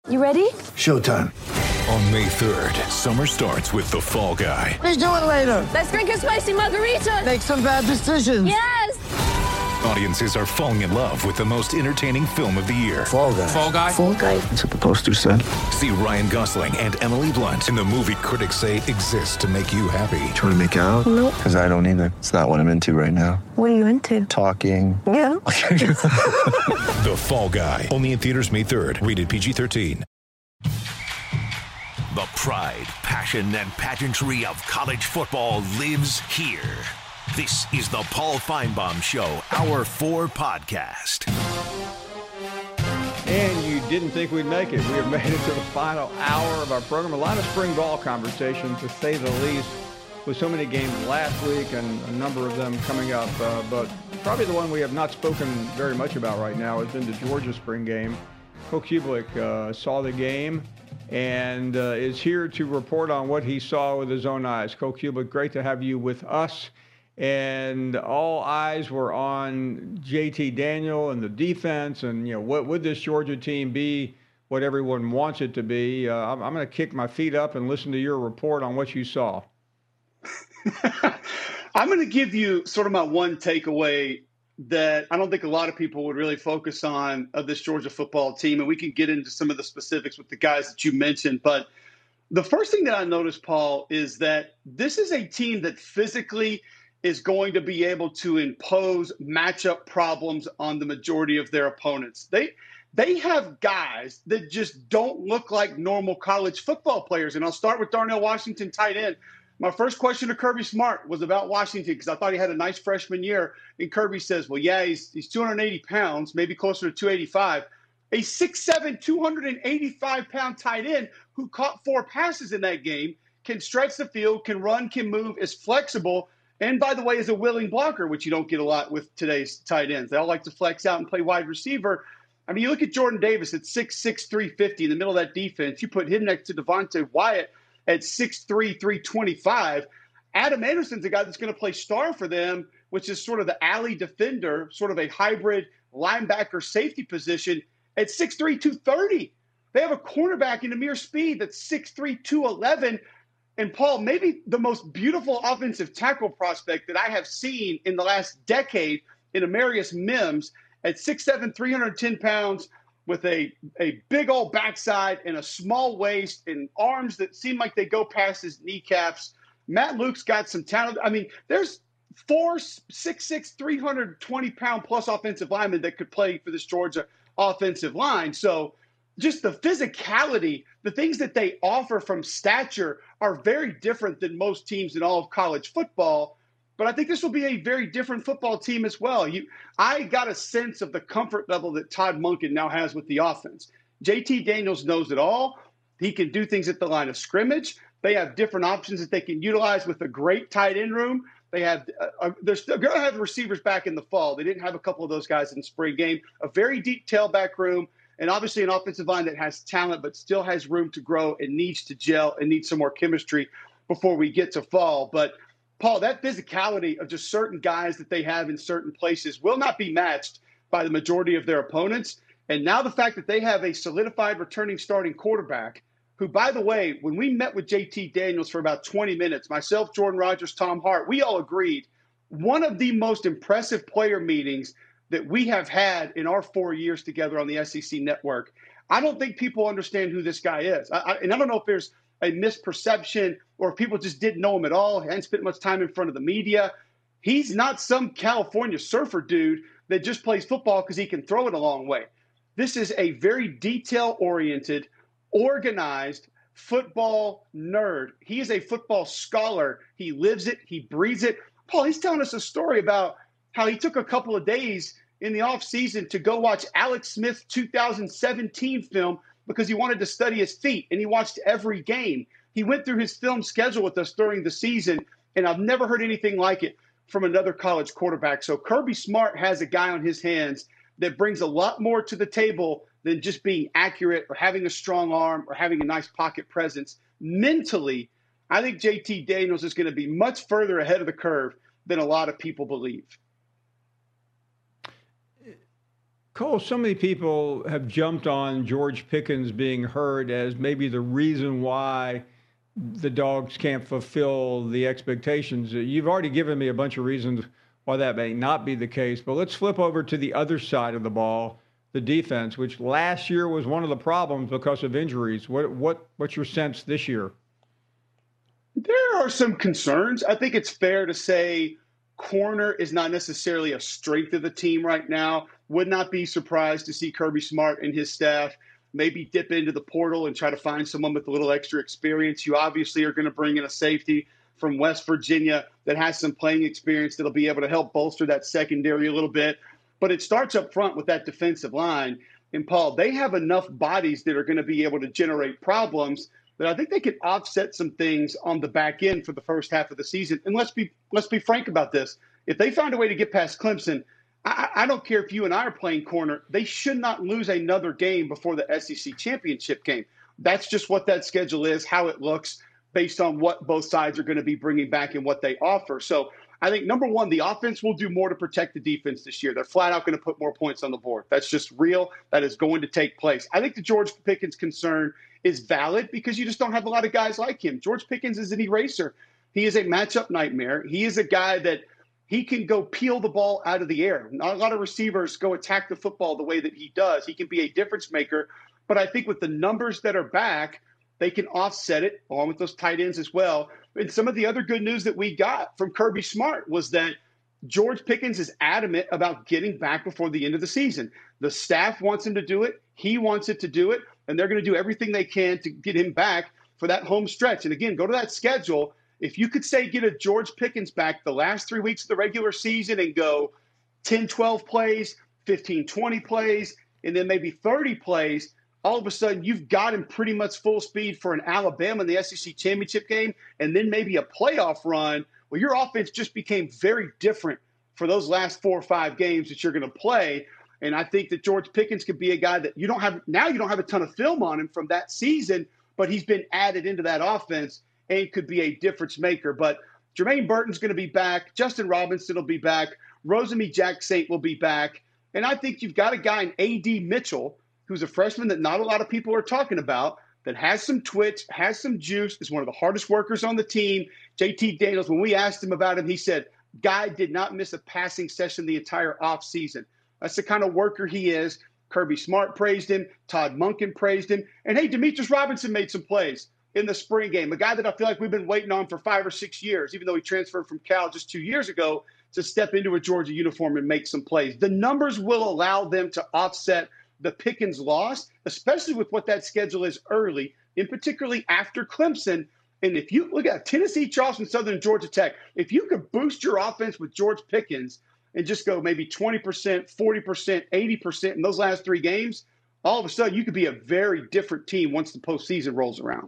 You ready? Showtime. On May 3rd, summer starts with The Fall Guy. Let's do it later. Let's drink a spicy margarita. Make some bad decisions. Yes! Audiences are falling in love with the most entertaining film of the year. Fall Guy. Fall Guy? Fall Guy. That's what the poster said. See Ryan Gosling and Emily Blunt in the movie critics say exists to make you happy. Trying to make it out? Nope. Because I don't either. It's not what I'm into right now. What are you into? Talking. Yeah. The Fall Guy. Only in theaters May 3rd. Rated PG-13. The pride, passion, and pageantry of college football lives here. This is the Paul Feinbaum Show, Hour 4 podcast. And you didn't think we'd make it. We have made it to the final hour of our program. A lot of spring ball conversation, to say the least, with so many games last week and a number of them coming up. But probably the one we have not spoken very much about right now has been the Georgia spring game. Coach Cubelic saw the game and is here to report on what he saw with his own eyes. Coach Cubelic, great to have you with us. And all eyes were on JT Daniel and the defense, and what would this Georgia team be, what everyone wants it to be. I'm going to kick my feet up and listen to your report on what you saw. I'm going to give you sort of my one takeaway that I don't think a lot of people would really focus on of this Georgia football team, and we can get into some of the specifics with the guys that you mentioned. But the first thing that I noticed, Paul, is that this is a team that physically is going to be able to impose matchup problems on the majority of their opponents. They have guys that just don't look like normal college football players. And I'll start with Darnell Washington, tight end. My first question to Kirby Smart was about Washington because I thought he had a nice freshman year. And Kirby says, well, yeah, he's 280 pounds, maybe closer to 285. A 6'7", 285-pound tight end who caught 4 passes in that game, can stretch the field, can run, can move, is flexible, and by the way, is a willing blocker, which you don't get a lot with today's tight ends. They all like to flex out and play wide receiver. I mean, you look at Jordan Davis at 6'6", 350 in the middle of that defense. You put him next to Devontae Wyatt at 6'3", 325. Adam Anderson's a guy that's going to play star for them, which is sort of the alley defender, sort of a hybrid linebacker safety position at 6'3", 230. They have a cornerback in Amir Speed that's 6'3", 211. And, Paul, maybe the most beautiful offensive tackle prospect that I have seen in the last decade in Amarius Mims at 6'7", 310 pounds with a big old backside and a small waist and arms that seem like they go past his kneecaps. Matt Luke's got some talent. I mean, there's 4 6'6", 320-pound plus offensive linemen that could play for this Georgia offensive line. So just the physicality, the things that they offer from stature are very different than most teams in all of college football. But I think this will be a very different football team as well. I got a sense of the comfort level that Todd Monken now has with the offense. JT Daniels knows it all. He can do things at the line of scrimmage. They have different options that they can utilize with a great tight end room. They have they're still going to have receivers back in the fall. They didn't have a couple of those guys in the spring game. A very deep tailback room. And obviously an offensive line that has talent but still has room to grow and needs to gel and needs some more chemistry before we get to fall. But, Paul, that physicality of just certain guys that they have in certain places will not be matched by the majority of their opponents. And now the fact that they have a solidified returning starting quarterback who, by the way, when we met with JT Daniels for about 20 minutes, myself, Jordan Rogers, Tom Hart, we all agreed one of the most impressive player meetings that we have had in our 4 years together on the SEC network. I don't think people understand who this guy is. And I don't know if there's a misperception or if people just didn't know him at all, hadn't spent much time in front of the media. He's not some California surfer dude that just plays football because he can throw it a long way. This is a very detail-oriented, organized football nerd. He is a football scholar. He lives it. He breathes it. Paul, he's telling us a story about how he took a couple of days in the offseason to go watch Alex Smith's 2017 film because he wanted to study his feet, and he watched every game. He went through his film schedule with us during the season, and I've never heard anything like it from another college quarterback. So Kirby Smart has a guy on his hands that brings a lot more to the table than just being accurate or having a strong arm or having a nice pocket presence. Mentally, I think JT Daniels is going to be much further ahead of the curve than a lot of people believe. Cole, so many people have jumped on George Pickens being hurt as maybe the reason why the Dogs can't fulfill the expectations. You've already given me a bunch of reasons why that may not be the case, but let's flip over to the other side of the ball, the defense, which last year was one of the problems because of injuries. What's your sense this year? There are some concerns. I think it's fair to say corner is not necessarily a strength of the team right now. Would not be surprised to see Kirby Smart and his staff maybe dip into the portal and try to find someone with a little extra experience. You obviously are going to bring in a safety from West Virginia that has some playing experience that'll be able to help bolster that secondary a little bit. But it starts up front with that defensive line. And, Paul, they have enough bodies that are going to be able to generate problems that I think they can offset some things on the back end for the first half of the season. And let's be frank about this. If they find a way to get past Clemson, I don't care if you and I are playing corner, they should not lose another game before the SEC championship game. That's just what that schedule is, how it looks based on what both sides are going to be bringing back and what they offer. So I think, number one, the offense will do more to protect the defense this year. They're flat out going to put more points on the board. That's just real. That is going to take place. I think the George Pickens concern is valid because you just don't have a lot of guys like him. George Pickens is an eraser. He is a matchup nightmare. He is a guy that he can go peel the ball out of the air. Not a lot of receivers go attack the football the way that he does. He can be a difference maker. But I think with the numbers that are back, they can offset it, along with those tight ends as well. And some of the other good news that we got from Kirby Smart was that George Pickens is adamant about getting back before the end of the season. The staff wants him to do it. He wants it to do it. And they're going to do everything they can to get him back for that home stretch. And again, go to that schedule. If you could say get a George Pickens back the last 3 weeks of the regular season and go 10, 12 plays, 15, 20 plays, and then maybe 30 plays, all of a sudden you've got him pretty much full speed for an Alabama in the SEC championship game and then maybe a playoff run. Well, your offense just became very different for those last 4 or 5 games that you're going to play. And I think that George Pickens could be a guy that you don't have a ton of film on him from that season, but he's been added into that offense and could be a difference maker. But Jermaine Burton's going to be back. Justin Robinson will be back. Rosemy-Jacksaint will be back. And I think you've got a guy in A.D. Mitchell, who's a freshman that not a lot of people are talking about, that has some twitch, has some juice, is one of the hardest workers on the team. JT Daniels, when we asked him about him, he said, guy did not miss a passing session the entire offseason. That's the kind of worker he is. Kirby Smart praised him. Todd Monken praised him. And, hey, Demetrius Robinson made some plays in the spring game, a guy that I feel like we've been waiting on for 5 or 6 years, even though he transferred from Cal just 2 years ago, to step into a Georgia uniform and make some plays. The numbers will allow them to offset the Pickens loss, especially with what that schedule is early, and particularly after Clemson. And if you look at Tennessee, Charleston, Southern Georgia Tech, if you could boost your offense with George Pickens and just go maybe 20%, 40%, 80% in those last 3 games, all of a sudden you could be a very different team once the postseason rolls around.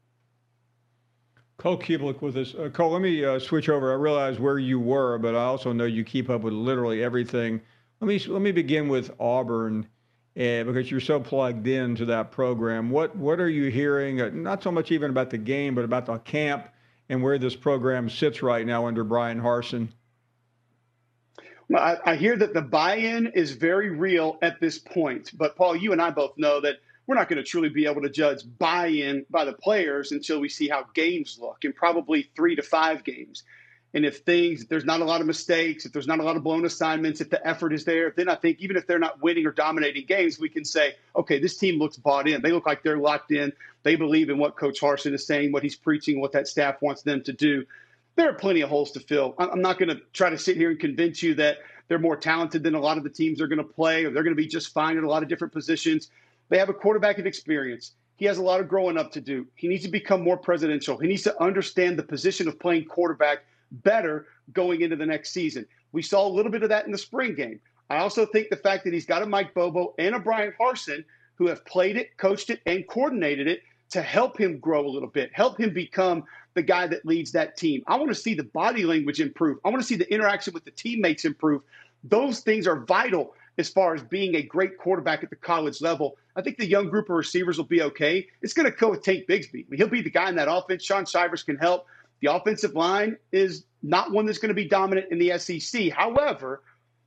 Cole Cubelic with us. Cole, let me switch over. I realize where you were, but I also know you keep up with literally everything. Let me begin with Auburn, because you're so plugged into that program. What are you hearing? Not so much even about the game, but about the camp and where this program sits right now under Brian Harsin. Well, I hear that the buy-in is very real at this point. But, Paul, you and I both know that we're not going to truly be able to judge buy-in by the players until we see how games look, in probably 3 to 5 games. And if there's not a lot of mistakes, if there's not a lot of blown assignments, if the effort is there, then I think even if they're not winning or dominating games, we can say, okay, this team looks bought in. They look like they're locked in. They believe in what Coach Harsin is saying, what he's preaching, what that staff wants them to do. There are plenty of holes to fill. I'm not going to try to sit here and convince you that they're more talented than a lot of the teams they're going to play, or they're going to be just fine in a lot of different positions. They have a quarterback of experience. He has a lot of growing up to do. He needs to become more presidential. He needs to understand the position of playing quarterback better going into the next season. We saw a little bit of that in the spring game. I also think the fact that he's got a Mike Bobo and a Brian Harsin who have played it, coached it, and coordinated it to help him grow a little bit, help him become the guy that leads that team. I want to see the body language improve. I want to see the interaction with the teammates improve. Those things are vital as far as being a great quarterback at the college level. I think the young group of receivers will be okay. It's going to go with Tank Bigsby. I mean, he'll be the guy in that offense. Shaun Shivers can help. The offensive line is not one that's going to be dominant in the SEC. However,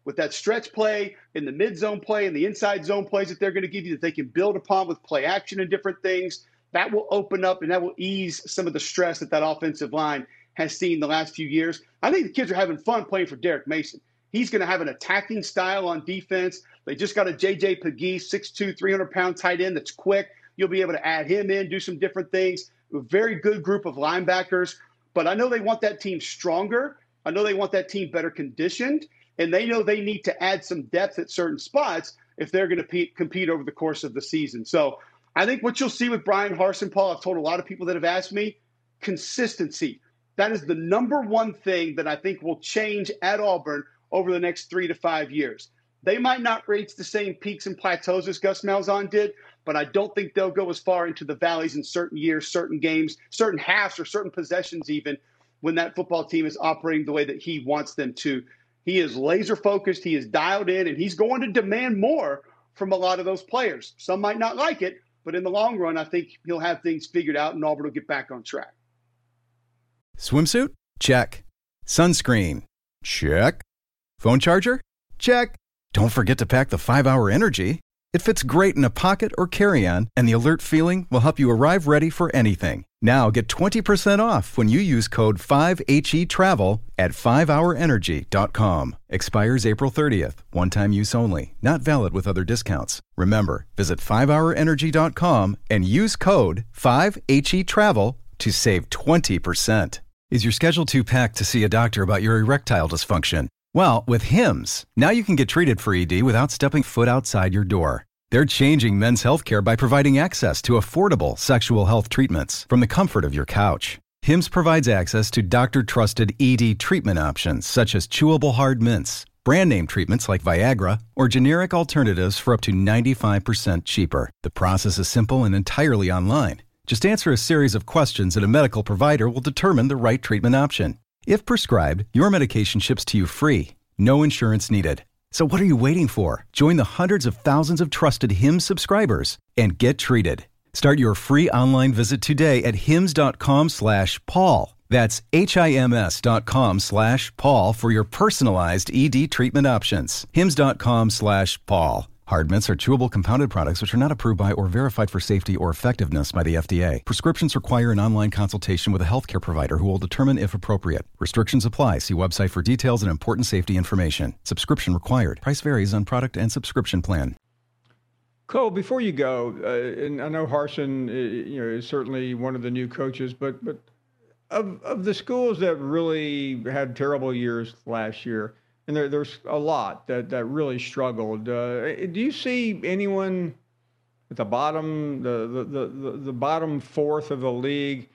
with that stretch play and the mid zone play and the inside zone plays that they're going to give you that they can build upon with play action and different things, that will open up and that will ease some of the stress that offensive line has seen the last few years. I think the kids are having fun playing for Derek Mason. He's going to have an attacking style on defense. They just got a J.J. Pegues, 6'2", 300-pound tight end that's quick. You'll be able to add him in, do some different things. A very good group of linebackers. But I know they want that team stronger. I know they want that team better conditioned. And they know they need to add some depth at certain spots if they're going to compete over the course of the season. So I think what you'll see with Bryan Harsin, Paul, I've told a lot of people that have asked me, consistency. That is the number one thing that I think will change at Auburn over the next 3 to 5 years. They might not reach the same peaks and plateaus as Gus Malzahn did, but I don't think they'll go as far into the valleys in certain years, certain games, certain halves, or certain possessions even when that football team is operating the way that he wants them to. He is laser focused, he is dialed in, and he's going to demand more from a lot of those players. Some might not like it, but in the long run, I think he'll have things figured out and Auburn will get back on track. Swimsuit? Check. Sunscreen? Check. Phone charger? Check. Don't forget to pack the 5-Hour Energy. It fits great in a pocket or carry-on, and the alert feeling will help you arrive ready for anything. Now get 20% off when you use code 5HETRAVEL at 5hourenergy.com. Expires April 30th. One-time use only. Not valid with other discounts. Remember, visit 5hourenergy.com and use code 5HETRAVEL to save 20%. Is your schedule too packed to see a doctor about your erectile dysfunction? Well, with Hims, now you can get treated for ED without stepping foot outside your door. They're changing men's healthcare by providing access to affordable sexual health treatments from the comfort of your couch. Hims provides access to doctor-trusted ED treatment options such as chewable hard mints, brand name treatments like Viagra, or generic alternatives for up to 95% cheaper. The process is simple and entirely online. Just answer a series of questions and a medical provider will determine the right treatment option. If prescribed, your medication ships to you free. No insurance needed. So what are you waiting for? Join the hundreds of thousands of trusted Hims subscribers and get treated. Start your free online visit today at hims.com/Paul. That's HIMS.com/Paul for your personalized ED treatment options. hims.com/Paul. Hard mints are chewable compounded products which are not approved by or verified for safety or effectiveness by the FDA. Prescriptions require an online consultation with a healthcare provider who will determine if appropriate. Restrictions apply. See website for details and important safety information. Subscription required. Price varies on product and subscription plan. Cole, before you go, and I know Harsin, is certainly one of the new coaches, but of the schools that really had terrible years last year, and there's a lot that really struggled. Do you see anyone at the bottom, the bottom fourth of the league,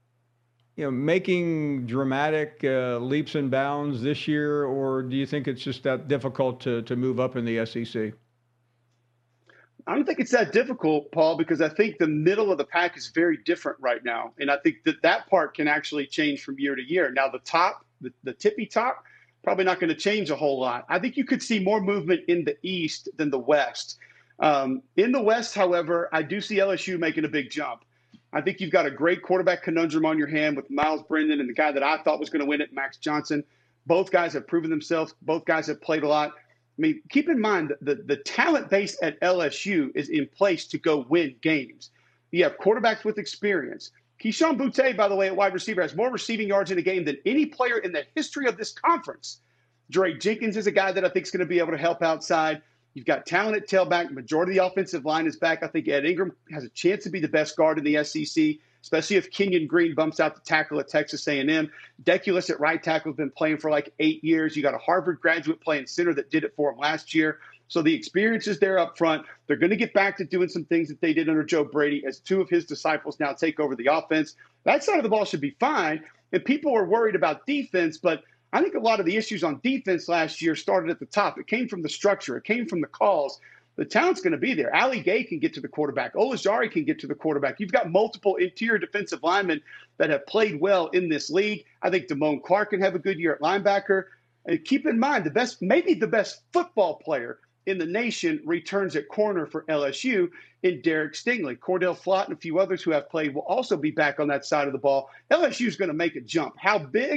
making dramatic leaps and bounds this year, or do you think it's just that difficult to move up in the SEC? I don't think it's that difficult, Paul, because I think the middle of the pack is very different right now. And I think that part can actually change from year to year. Now, the top, the tippy top, probably not going to change a whole lot. I think you could see more movement in the East than the West. In the West, however, I do see LSU making a big jump. I think you've got a great quarterback conundrum on your hand with Miles Brennan and the guy that I thought was going to win it, Max Johnson. Both guys have proven themselves. Both guys have played a lot. I mean, keep in mind that the talent base at LSU is in place to go win games. You have quarterbacks with experience. Keyshawn Boutte, by the way, at wide receiver, has more receiving yards in a game than any player in the history of this conference. Dre Jenkins is a guy that I think is going to be able to help outside. You've got talent at tailback. The majority of the offensive line is back. I think Ed Ingram has a chance to be the best guard in the SEC, especially if Kenyon Green bumps out the tackle at Texas A&M. Deculus at right tackle has been playing for like 8 years. You got a Harvard graduate playing center that did it for him last year. So the experience is there up front. They're going to get back to doing some things that they did under Joe Brady as two of his disciples now take over the offense. That side of the ball should be fine. And people are worried about defense, but I think a lot of the issues on defense last year started at the top. It came from the structure. It came from the calls. The talent's going to be there. Ali Gay can get to the quarterback. Olajari can get to the quarterback. You've got multiple interior defensive linemen that have played well in this league. I think Damone Clark can have a good year at linebacker. And keep in mind, maybe the best football player in the nation returns at corner for LSU in Derek Stingley. Cordell Flott and a few others who have played will also be back on that side of the ball. LSU is going to make a jump. How big?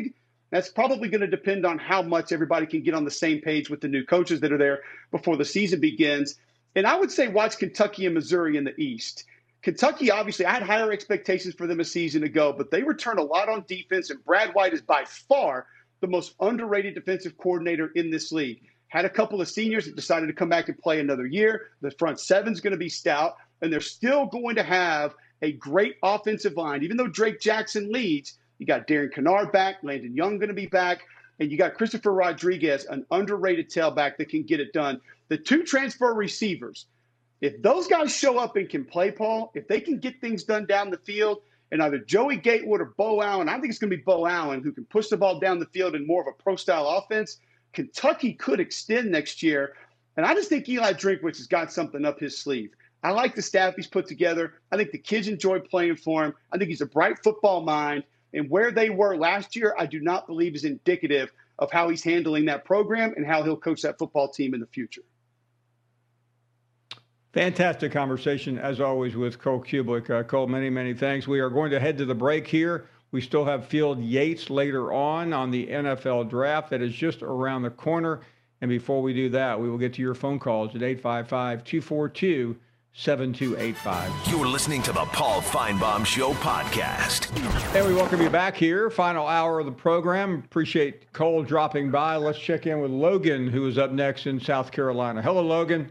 That's probably going to depend on how much everybody can get on the same page with the new coaches that are there before the season begins. And I would say watch Kentucky and Missouri in the East. Kentucky, obviously, I had higher expectations for them a season ago, but they return a lot on defense, and Brad White is by far the most underrated defensive coordinator in this league. Had a couple of seniors that decided to come back and play another year. The front seven's going to be stout, and they're still going to have a great offensive line. Even though Drake Jackson leads, you got Darren Kennard back, Landon Young going to be back, and you got Christopher Rodriguez, an underrated tailback that can get it done. The two transfer receivers, if those guys show up and can play, Paul, if they can get things done down the field, and either Joey Gatewood or Bo Allen, I think it's going to be Bo Allen who can push the ball down the field in more of a pro-style offense, Kentucky could extend next year. And I just think Eli Drinkwitz has got something up his sleeve. I like the staff he's put together. I think the kids enjoy playing for him. I think he's a bright football mind. And where they were last year, I do not believe is indicative of how he's handling that program and how he'll coach that football team in the future. Fantastic conversation, as always, with Cole Cubelic. Cole, many, many thanks. We are going to head to the break here. We still have Field Yates later on the NFL draft that is just around the corner. And before we do that, we will get to your phone calls at 855-242-7285. You're listening to the Paul Feinbaum Show podcast. And we welcome you back here. Final hour of the program. Appreciate Cole dropping by. Let's check in with Logan, who is up next in South Carolina. Hello, Logan.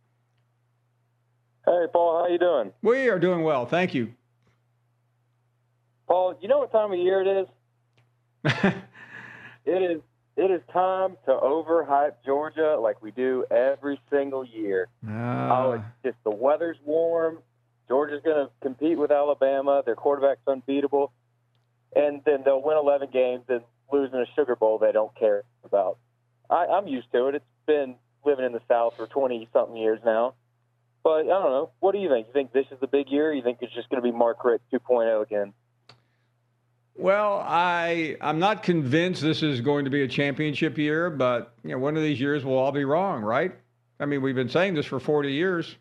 Hey, Paul, how you doing? We are doing well, thank you. Paul, you know what time of year it is? It is time to overhype Georgia like we do every single year. It's just the weather's warm. Georgia's going to compete with Alabama. Their quarterback's unbeatable. And then they'll win 11 games and lose in a Sugar Bowl they don't care about. I'm used to it. It's been living in the South for 20-something years now. But I don't know. What do you think? You think this is the big year? Or you think it's just going to be Mark Richt 2.0 again? Well, I'm not convinced this is going to be a championship year, but one of these years we'll all be wrong, right? I mean, we've been saying this for 40 years.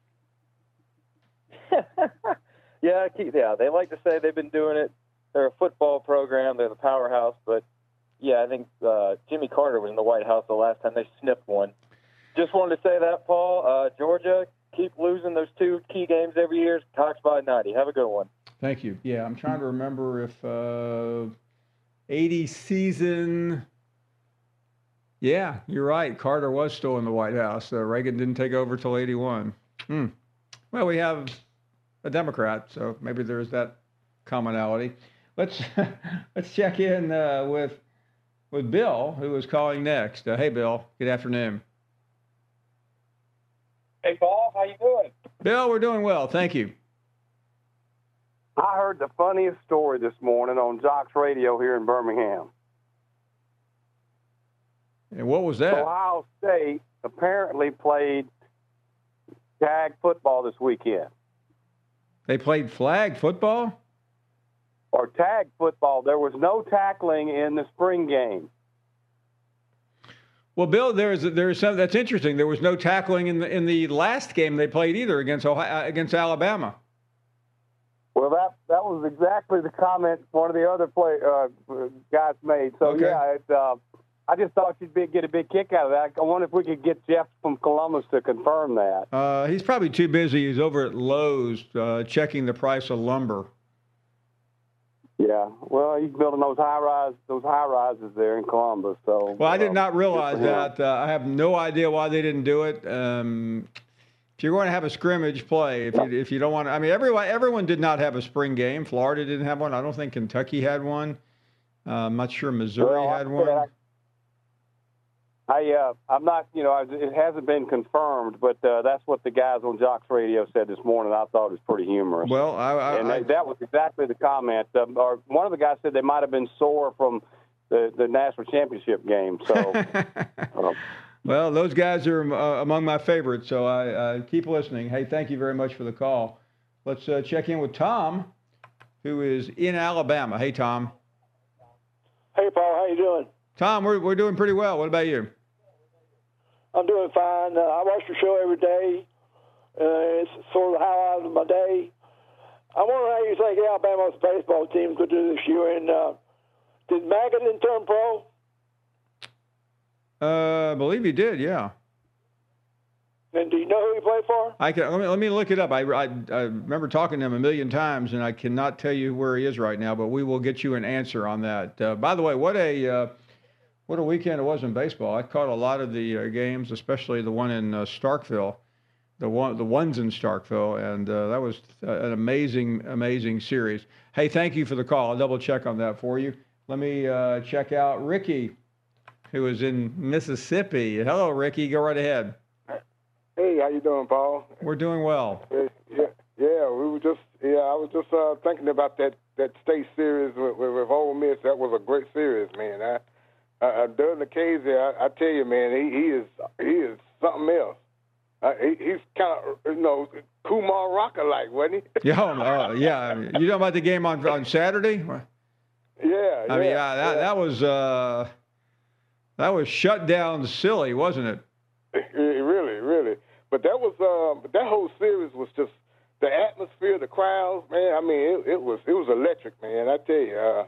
Yeah, they like to say they've been doing it. They're a football program. They're the powerhouse. But, yeah, I think Jimmy Carter was in the White House the last time they sniffed one. Just wanted to say that, Paul. Georgia, keep losing those two key games every year. Cox by 90. Have a good one. Thank you. Yeah, I'm trying to remember if 80 season. Yeah, you're right. Carter was still in the White House. Reagan didn't take over till 81. Well, we have a Democrat, so maybe there's that commonality. Let's check in with Bill, who is calling next. Hey, Bill. Good afternoon. Hey, Paul. How you doing? Bill, we're doing well. Thank you. I heard the funniest story this morning on Jock's Radio here in Birmingham. And what was that? Ohio State apparently played tag football this weekend. They played flag football? Or tag football. There was no tackling in the spring game. Well, Bill, there's something that's interesting. There was no tackling in the last game they played either against Alabama. Well, that was exactly the comment one of the other guys made. So, okay. Yeah, I just thought you'd get a big kick out of that. I wonder if we could get Jeff from Columbus to confirm that. He's probably too busy. He's over at Lowe's checking the price of lumber. Yeah, well, he's building those high rises there in Columbus. So, well, I did not realize that. I have no idea why they didn't do it. If you're going to have a scrimmage, play. If you don't want to, I mean, everyone did not have a spring game. Florida didn't have one. I don't think Kentucky had one. I'm not sure Missouri had one. I'm not, it hasn't been confirmed, but that's what the guys on Jock's Radio said this morning. I thought it was pretty humorous. Well, that was exactly the comment. Or one of the guys said they might have been sore from the national championship game. So, well, those guys are among my favorites, so I keep listening. Hey, thank you very much for the call. Let's check in with Tom, who is in Alabama. Hey, Tom. Hey, Paul. How you doing? Tom, we're doing pretty well. What about you? I'm doing fine. I watch your show every day. It's sort of the highlight of my day. I wonder how you think Alabama's baseball team could do this year. And Did Magadan turn pro? I believe he did, yeah. And do you know who he played for? Let me look it up. I remember talking to him a million times, and I cannot tell you where he is right now, but we will get you an answer on that. By the way, what a weekend it was in baseball. I caught a lot of the games, especially the one in Starkville, the ones in Starkville, and that was an amazing series. Hey, thank you for the call. I'll double check on that for you. Let me check out Ricky, who is in Mississippi. Hello, Ricky. Go right ahead. Hey, how you doing, Paul? We're doing well. Yeah, I was just thinking about that state series with Ole Miss. That was a great series, man. During the Casey, I tell you, man, he is something else. He's kind of, Kumar Rocker-like, wasn't he? Yeah. You know about the game on Saturday? Yeah. I mean, that was shut down silly, wasn't it? Really. But that was that whole series was just the atmosphere, the crowds, man. I mean, it was electric, man. I tell you,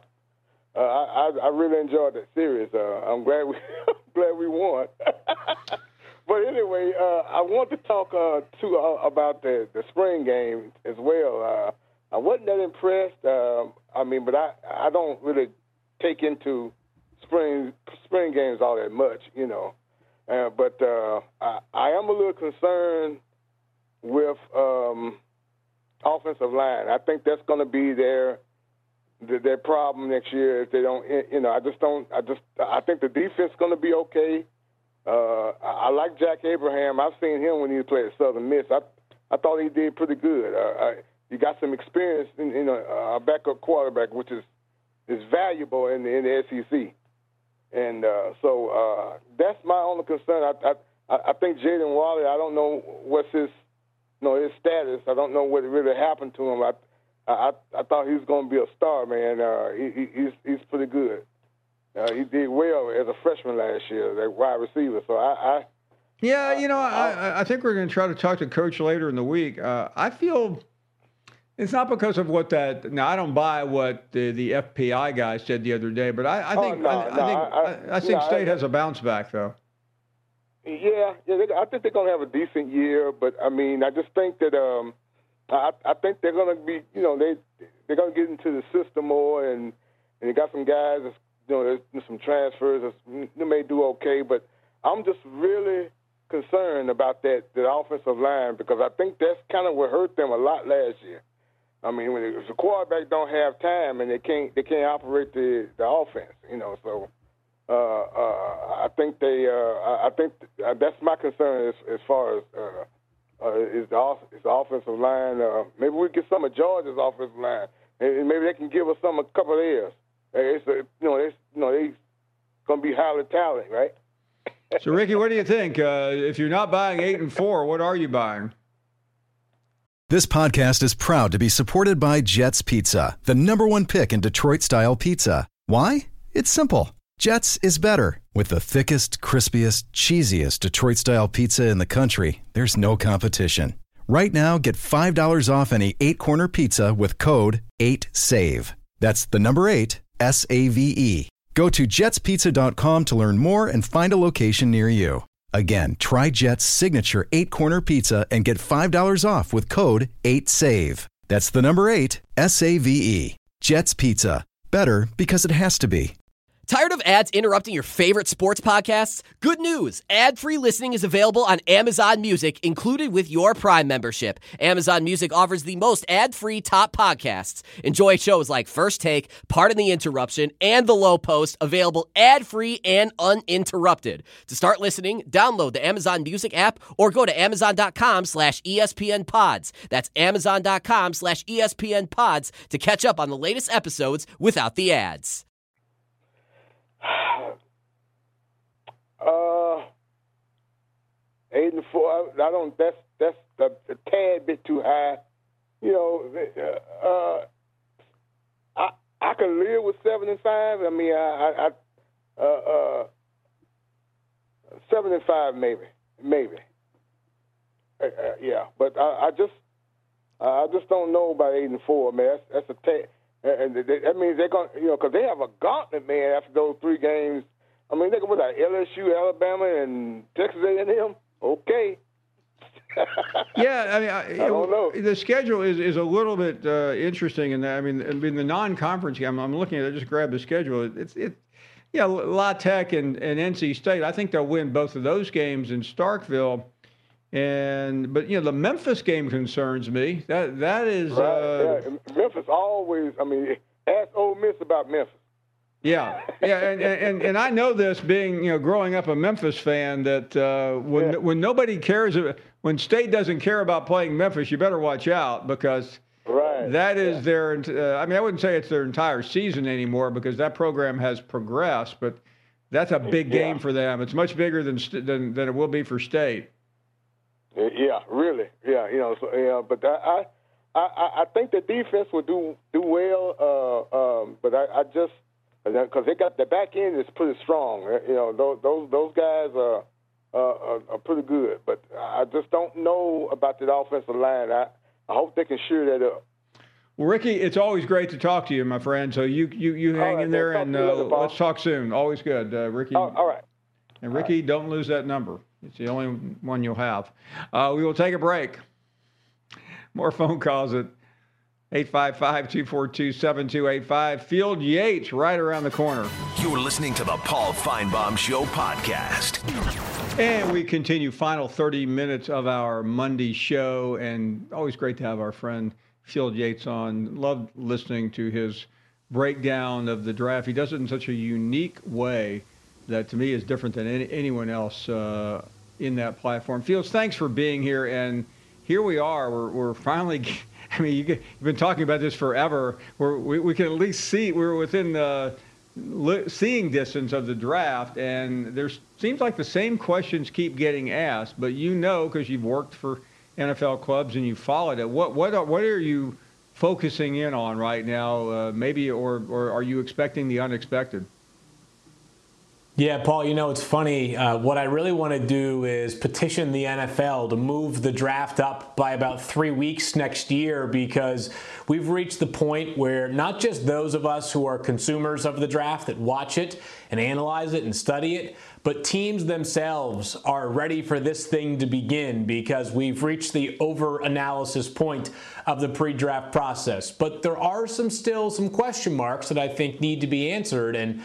I really enjoyed that series. I'm glad we won. But anyway, I want to talk too about the spring game as well. I wasn't that impressed. But I don't really take into spring games all that much, But I am a little concerned with offensive line. I think that's going to be their problem next year if they don't. I think the defense is going to be okay. I like Jack Abraham. I've seen him when he played at Southern Miss. I thought he did pretty good. He got some experience in a backup quarterback, which is valuable in the SEC. And so that's my only concern. I think Jaden Wally, I don't know what's his status. I don't know what really happened to him. I thought he was going to be a star, man. He's pretty good. He did well as a freshman last year, that wide receiver. So I think we're going to try to talk to Coach later in the week. I feel it's not because of what that. Now I don't buy what the FPI guy said the other day, but I think State has a bounce back though. Yeah, I think they're going to have a decent year, but I mean, I just think that I think they're going to be, they're going to get into the system more, and they got some guys, there's some transfers that may do okay, but I'm just really concerned about that offensive line because I think that's kind of what hurt them a lot last year. I mean, if the quarterback don't have time and they can't operate the offense, So I think that's my concern as far as is the offensive line. Maybe we get some of Georgia's offensive line, and maybe they can give us a couple of theirs. They gonna be highly talented, right? So, Ricky, what do you think? If you're not buying 8 and 4, what are you buying? This podcast is proud to be supported by Jets Pizza, the #1 pick in Detroit-style pizza. Why? It's simple. Jets is better. With the thickest, crispiest, cheesiest Detroit-style pizza in the country, there's no competition. Right now, get $5 off any 8-corner pizza with code 8SAVE. That's the number 8, SAVE. Go to jetspizza.com to learn more and find a location near you. Again, try Jet's signature 8-corner pizza and get $5 off with code 8SAVE. That's the number 8, SAVE. Jet's Pizza. Better because it has to be. Tired of ads interrupting your favorite sports podcasts? Good news! Ad-free listening is available on Amazon Music, included with your Prime membership. Amazon Music offers the most ad-free top podcasts. Enjoy shows like First Take, Pardon the Interruption, and The Low Post, available ad-free and uninterrupted. To start listening, download the Amazon Music app or go to amazon.com/ESPNpods. That's amazon.com/ESPNpods to catch up on the latest episodes without the ads. 8 and 4. I don't. That's a tad bit too high. I can live with 7 and 5. I mean, 7 and 5 maybe. Yeah, but I just don't know about 8 and 4, man. That's a tad. And that means they're going, because they have a gauntlet, man, after those 3 games. I mean, they go with LSU, Alabama, and Texas A&M. Okay. Yeah, I mean, I don't know. The schedule is a little bit interesting in that. I mean, the non-conference game. I'm looking at it. I just grabbed the schedule. La Tech and NC State. I think they'll win both of those games in Starkville. But the Memphis game concerns me. That is right. Memphis always. I mean, ask Ole Miss about Memphis. Yeah, and I know this, being growing up a Memphis fan, that when nobody cares, when State doesn't care about playing Memphis, you better watch out, because that is their. I mean, I wouldn't say it's their entire season anymore, because that program has progressed, but that's a big game for them. It's much bigger than it will be for State. Yeah, really. Yeah, but I think the defense will do well. But I just. Because they got the back end is pretty strong. Those guys are pretty good. But I just don't know about the offensive line. I hope they can shore that up. Well, Ricky, it's always great to talk to you, my friend. So you hang in there, and let's talk soon. Always good, Ricky. All right. And Ricky, don't lose that number. It's the only one you'll have. We will take a break. More phone calls at 855-242-7285. Field Yates right around the corner. You're listening to the Paul Feinbaum Show podcast. And we continue final 30 minutes of our Monday show, and always great to have our friend Field Yates on. Love listening to his breakdown of the draft. He does it in such a unique way that to me is different than anyone else in that platform. Fields, thanks for being here, and here we are. We're finally... I mean, you've been talking about this forever. We can at least see we're within the seeing distance of the draft, and there seems like the same questions keep getting asked. But because you've worked for NFL clubs and you followed it, what are you focusing in on right now? Maybe or are you expecting the unexpected? Yeah, Paul, it's funny. What I really want to do is petition the NFL to move the draft up by about 3 weeks next year, because we've reached the point where not just those of us who are consumers of the draft that watch it and analyze it and study it, but teams themselves are ready for this thing to begin, because we've reached the over-analysis point of the pre-draft process. But there are still some question marks that I think need to be answered, and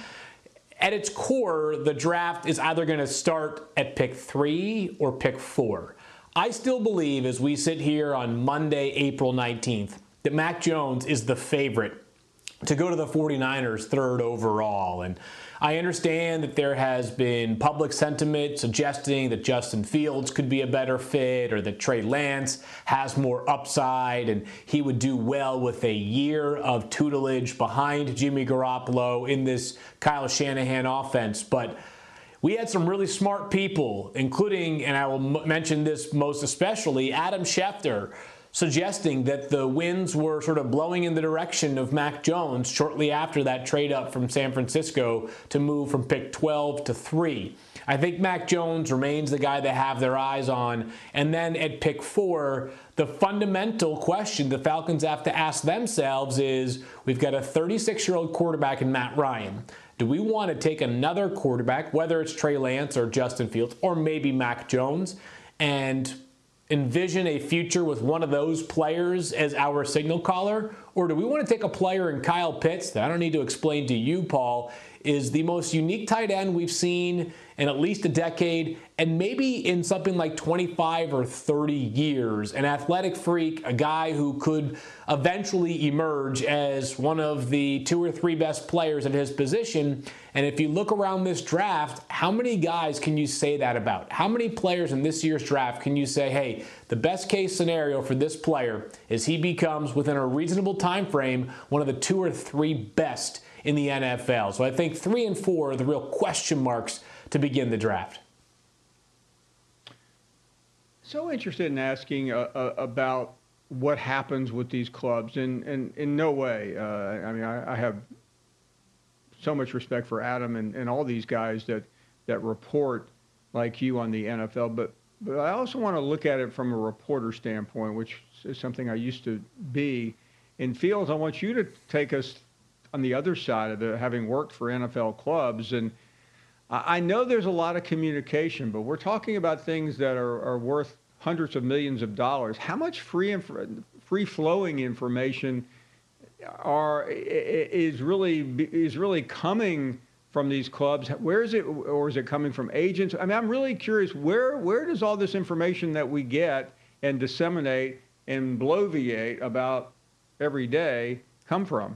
at its core, the draft is either going to start at pick 3 or pick 4. I still believe, as we sit here on Monday, April 19th, that Mac Jones is the favorite to go to the 49ers 3rd overall. And I understand that there has been public sentiment suggesting that Justin Fields could be a better fit, or that Trey Lance has more upside and he would do well with a year of tutelage behind Jimmy Garoppolo in this Kyle Shanahan offense. But we had some really smart people, including, and I will mention this most especially, Adam Schefter, suggesting that the winds were sort of blowing in the direction of Mac Jones shortly after that trade up from San Francisco to move from pick 12 to 3. I think Mac Jones remains the guy they have their eyes on. And then at pick 4, the fundamental question the Falcons have to ask themselves is, we've got a 36-year-old quarterback in Matt Ryan. Do we want to take another quarterback, whether it's Trey Lance or Justin Fields or maybe Mac Jones, and envision a future with one of those players as our signal caller? Or do we want to take a player in Kyle Pitts that I don't need to explain to you, Paul, is the most unique tight end we've seen in at least a decade, and maybe in something like 25 or 30 years. An athletic freak, a guy who could eventually emerge as one of the 2 or 3 best players at his position. And if you look around this draft, how many guys can you say that about? How many players in this year's draft can you say, hey, the best case scenario for this player is he becomes, within a reasonable time frame, one of the 2 or 3 best in the NFL? So I think 3 and 4 are the real question marks to begin the draft. So interested in asking about what happens with these clubs, and in no way. I mean, I have so much respect for Adam and all these guys that report like you on the NFL, but I also want to look at it from a reporter standpoint, which is something I used to be. And Fields, I want you to take us on the other side of it, having worked for NFL clubs. And I know there's a lot of communication, but we're talking about things that are worth hundreds of millions of dollars. How much free-flowing information is really coming from these clubs? Where is it, or is it coming from agents? I mean, I'm really curious, where does all this information that we get and disseminate and bloviate about every day come from?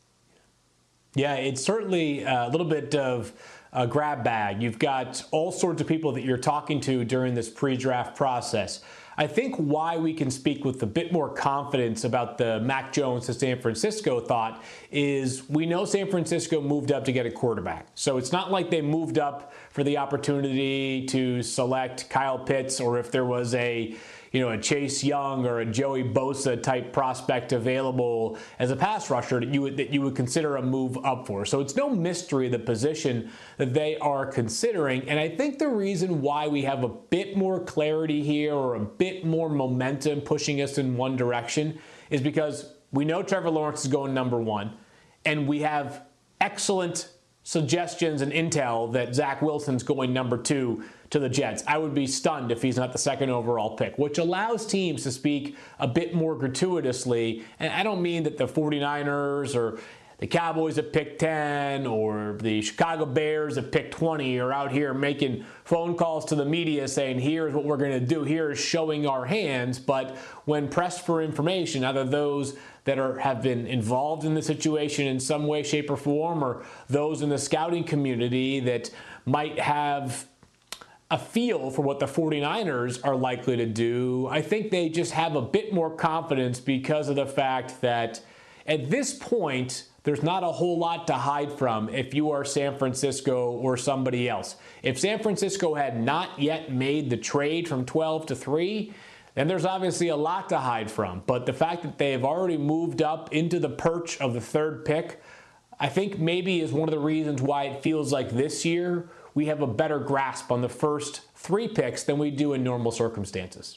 Yeah, it's certainly a little bit of a grab bag. You've got all sorts of people that you're talking to during this pre-draft process. I think why we can speak with a bit more confidence about the Mac Jones to San Francisco thought is we know San Francisco moved up to get a quarterback. So it's not like they moved up for the opportunity to select Kyle Pitts, or if there was a Chase Young or a Joey Bosa type prospect available as a pass rusher that you would consider a move up for. So it's no mystery the position that they are considering. And I think the reason why we have a bit more clarity here, or a bit more momentum pushing us in one direction, is because we know Trevor Lawrence is going number one, and we have excellent suggestions and intel that Zach Wilson's going number two to the Jets. I would be stunned if he's not the second overall pick, which allows teams to speak a bit more gratuitously. And I don't mean that the 49ers or the Cowboys at pick 10 or the Chicago Bears at pick 20 are out here making phone calls to the media saying, here's what we're going to do, here's showing our hands. But when pressed for information, either those that have been involved in the situation in some way, shape, or form, or those in the scouting community that might have a feel for what the 49ers are likely to do, I think they just have a bit more confidence because of the fact that at this point, there's not a whole lot to hide from if you are San Francisco or somebody else. If San Francisco had not yet made the trade from 12 to 3, then there's obviously a lot to hide from. But the fact that they have already moved up into the perch of the third pick, I think maybe is one of the reasons why it feels like this year we have a better grasp on the first 3 picks than we do in normal circumstances.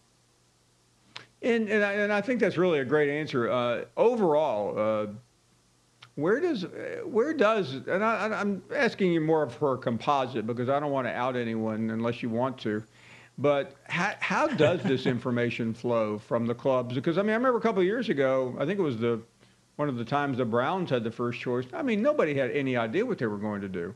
And I think that's really a great answer. Overall, where does, and I'm asking you more for a composite because I don't want to out anyone unless you want to, but how does this information flow from the clubs? Because, I mean, I remember a couple of years ago, I think it was one of the times the Browns had the first choice. I mean, nobody had any idea what they were going to do.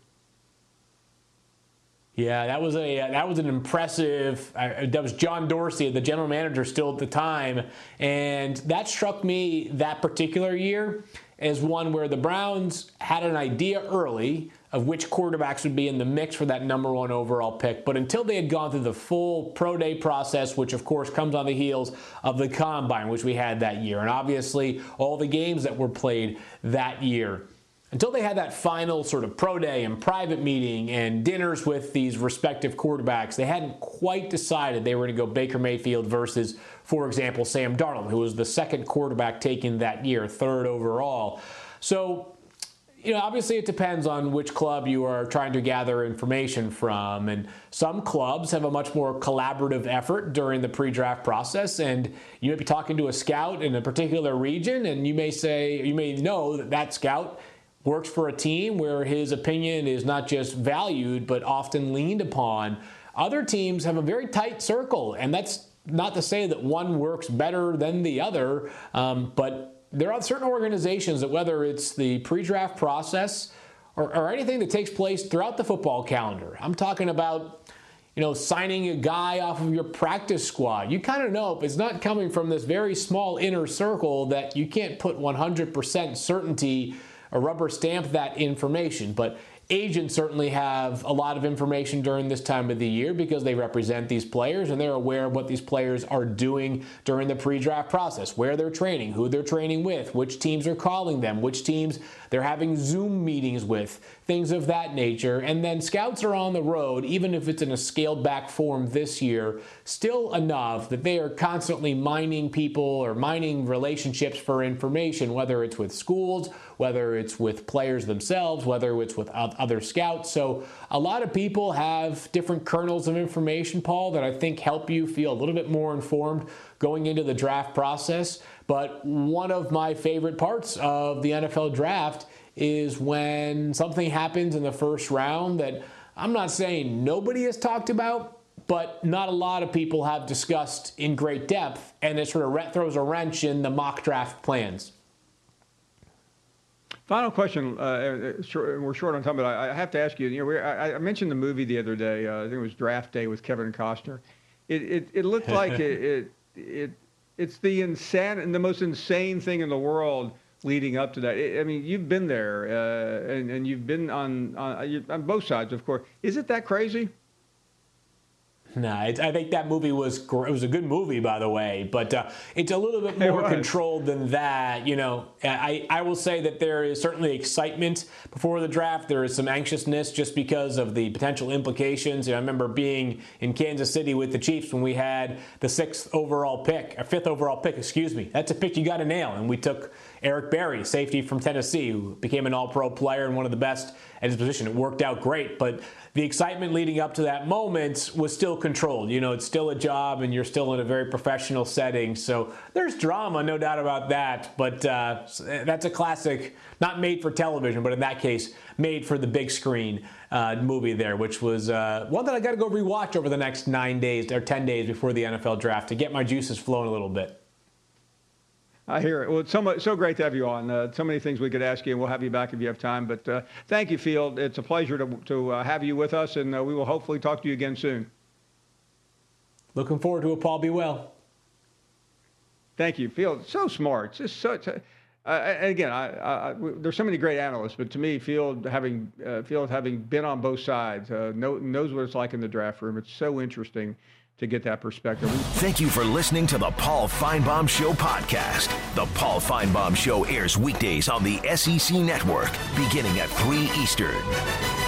Yeah, that was an impressive. That was John Dorsey, the general manager still at the time, and that struck me that particular year as one where the Browns had an idea early of which quarterbacks would be in the mix for that number 1 overall pick. But until they had gone through the full pro day process, which of course comes on the heels of the combine, which we had that year, and obviously all the games that were played that year, until they had that final sort of pro day and private meeting and dinners with these respective quarterbacks, they hadn't quite decided they were going to go Baker Mayfield versus, for example, Sam Darnold, who was the second quarterback taken that year, 3rd overall. So, obviously it depends on which club you are trying to gather information from. And some clubs have a much more collaborative effort during the pre-draft process. And you may be talking to a scout in a particular region, and you may know that scout works for a team where his opinion is not just valued, but often leaned upon. Other teams have a very tight circle, and that's not to say that one works better than the other, but there are certain organizations that, whether it's the pre-draft process or anything that takes place throughout the football calendar, I'm talking about signing a guy off of your practice squad. You kind of know if it's not coming from this very small inner circle that you can't put 100% certainty or rubber stamp that information. But agents certainly have a lot of information during this time of the year because they represent these players and they're aware of what these players are doing during the pre-draft process, where they're training, who they're training with, which teams are calling them, which teams they're having Zoom meetings with, things of that nature. And then scouts are on the road, even if it's in a scaled back form this year, still enough that they are constantly mining people or mining relationships for information, whether it's with schools, whether it's with players themselves, whether it's with other scouts. So a lot of people have different kernels of information, Paul, that I think help you feel a little bit more informed going into the draft process. But one of my favorite parts of the NFL draft is when something happens in the first round that I'm not saying nobody has talked about, but not a lot of people have discussed in great depth, and it sort of throws a wrench in the mock draft plans. Final question. We're short on time, but I have to ask you. I mentioned the movie the other day. I think it was Draft Day with Kevin Costner. It looked like it's the most insane thing in the world leading up to that. I mean, you've been there, and you've been on both sides, of course. Is it that crazy? No, I think that movie was a good movie, by the way, but it's a little bit more controlled than that. You know, I will say that there is certainly excitement before the draft. There is some anxiousness just because of the potential implications. I remember being in Kansas City with the Chiefs when we had the 5th overall pick, excuse me. That's a pick you got to nail, and we took Eric Berry, safety from Tennessee, who became an all-pro player and one of the best at his position. It worked out great, but the excitement leading up to that moment was still controlled. You know, it's still a job and you're still in a very professional setting. So there's drama, no doubt about that. But that's a classic, not made for television, but in that case, made for the big screen movie there, which was one that I got to go rewatch over the next 9 days or 10 days before the NFL draft to get my juices flowing a little bit. I hear it. Well, it's so great to have you on. So many things we could ask you, and we'll have you back if you have time. But thank you, Field. It's a pleasure to have you with us, and we will hopefully talk to you again soon. Looking forward to it, Paul. Be well. Thank you, Field. So smart. Just such. Again, there's so many great analysts, but to me, Field having been on both sides, knows what it's like in the draft room. It's so interesting to get that perspective. Thank you for listening to the Paul Finebaum Show podcast. The Paul Finebaum Show airs weekdays on the SEC Network, beginning at 3 Eastern.